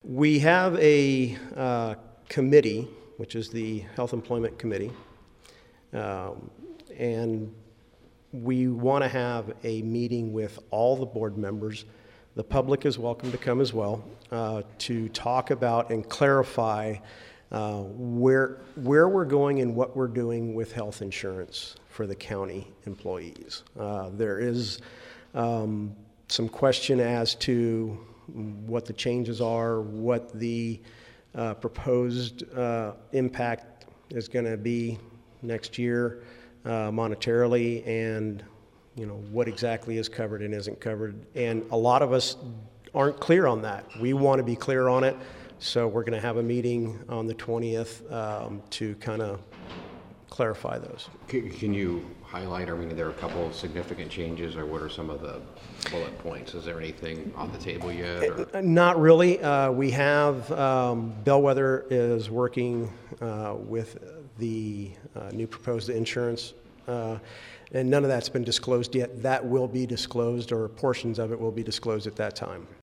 We have a committee, which is the Health Employment Committee, and we want to have a meeting with all the board members. The public is welcome to come as well, to talk about and clarify where we're going and what we're doing with health insurance for the county employees. There is some question as to what the changes are, what the proposed impact is going to be next year monetarily, and what exactly is covered and isn't covered. And a lot of us aren't clear on that. We want to be clear on it, so we're going to have a meeting on the 20th to kind of clarify those. Can you highlight, there are a couple of significant changes, or what are some of the bullet points? Is there anything on the table yet? Or? Not really. We have, Bellwether is working with the new proposed insurance, and none of that's been disclosed yet. That will be disclosed, or portions of it will be disclosed at that time.